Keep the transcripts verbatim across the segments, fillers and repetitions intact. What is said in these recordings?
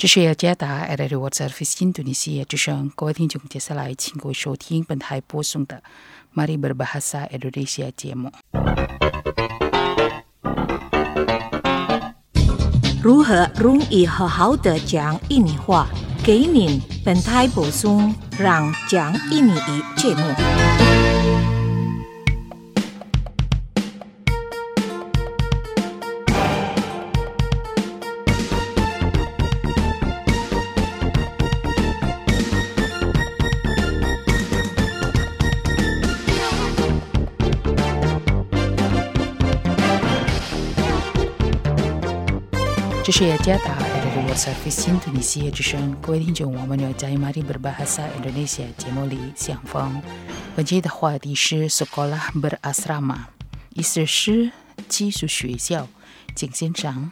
这是雅加达 R R World Service Indonesia 之声，各位听众，接下来请各位收听本台播送的 Mari Berbahasa Indonesia 节目。 如何容易好好的讲印尼话？给您本台播送让讲印尼语节目。 这是雅加达 R R World Service Indonesia 之声，各位听众，我们要在 Mari Berbahasa Indonesia 节目里相逢。本期的话题是 Sekolah Berasrama， 意思是寄宿学校，请欣赏。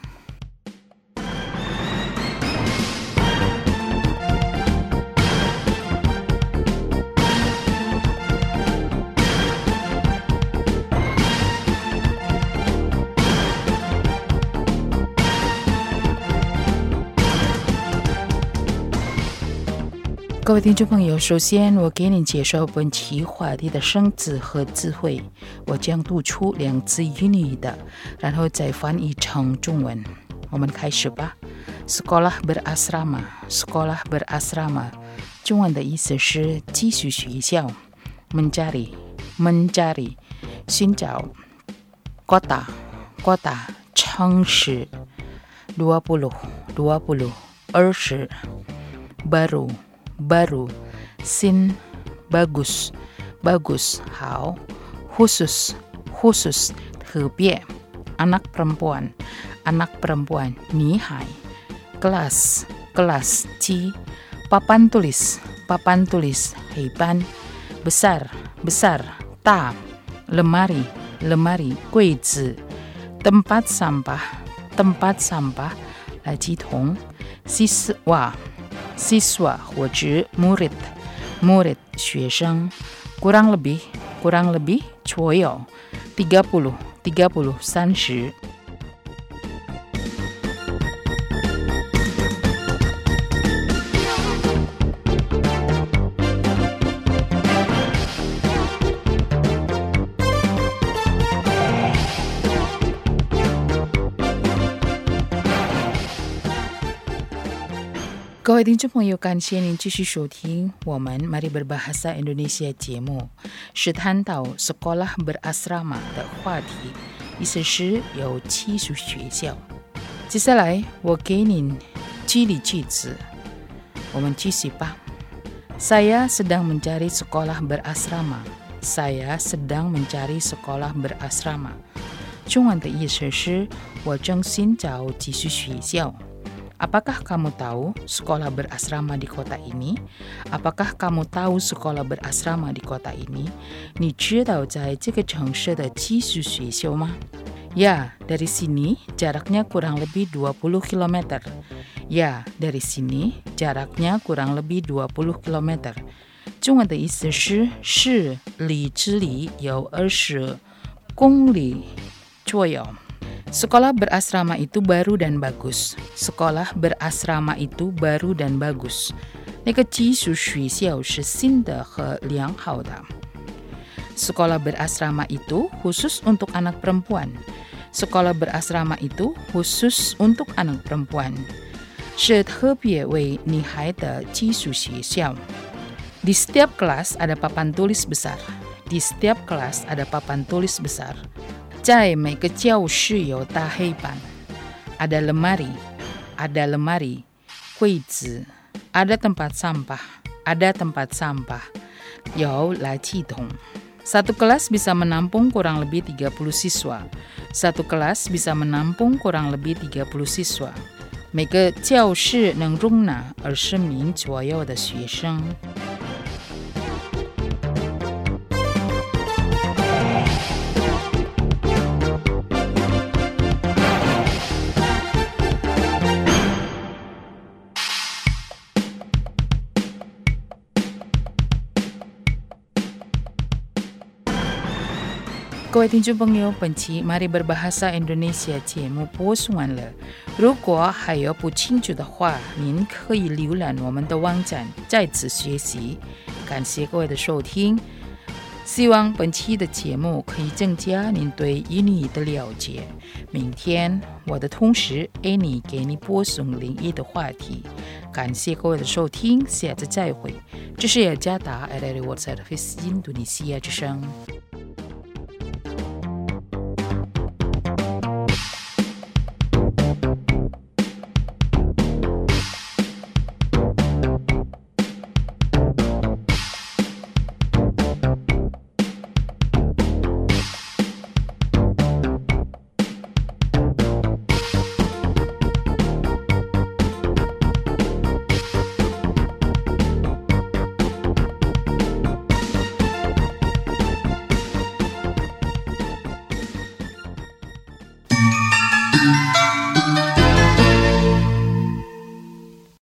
各位听众朋友，首先我给您介绍本期话题的生字和词汇，我将读出两字印尼语的，然后再翻译成中文。我们开始吧。Sekolah berasrama， Sekolah berasrama， 中文的意思是寄宿学校。Mencari， mencari， 寻找。Kota， kota， 城市。dua puluh， dua puluh， 二十。Baru，baru, sin, bagus, bagus, 好 khusus, khusus, 特别 anak perempuan, anak perempuan, 女孩 kelas, kelas, 机 papan tulis, papan tulis, 黑板 besar, besar, 大 lemari, lemari, 柜子 tempat sampah, tempat sampah, 垃圾桶 siswa siswa 或者 murid murid 学生 kurang lebih kurang lebih 左右 tiga puluh tiga puluh 三十。各位听众朋友，感谢您继续收听我们 Mari Berbahasa Indonesia 节目，是谈到 Sekolah Berasrama 的话题，意思是有寄宿学校。接下来我给您举例句子，我们继续吧。Saya sedang mencari sekolah berasrama. Saya sedang mencari sekolah berasrama. 中文的意思是我正寻找寄宿学校。Apakah kamu tahu sekolah berasrama di kota ini? Apakah kamu tahu sekolah berasrama di kota ini? 你知道在这个城市的寄宿学校吗？ Ya, dari sini jaraknya kurang lebih dua puluh kilometer. Ya, dari sini jaraknya kurang lebih dua puluh kilometer. 中文的意思是是离这里有二十公里左右。Sekolah berasrama itu baru dan bagus. Sekolah berasrama itu baru dan bagus. 那个寄宿学校是新的和良好的。Sekolah berasrama itu khusus untuk anak perempuan. Sekolah berasrama itu khusus untuk anak perempuan. 是特别为女孩的寄宿学校。Di setiap kelas ada papan tulis besar. Di setiap kelas ada papan tulis besar. 在每个教室有大黑板 ada lemari ada lemari 柜子 ada tempat sampah ada tempat sampah 有垃圾桶 satu kelas bisa menampung kurang lebih tiga puluh siswa satu kelas bisa menampung kurang lebih tiga puluh siswa 每个教室能容纳二十名左右的学生。 各位听众朋友，本期 Mari Berbahasa Indonesia 节目播送完了。如果还有不清楚的话，您可以浏览我们的网站再次学习。感谢各位的收听，希望本期的节目可以增加您对英语的了解。明天我的同事 Annie 给你播送另一的话题。感谢各位的收听，下次再会。这是雅加达 R R I World Service 印度尼西亚之声。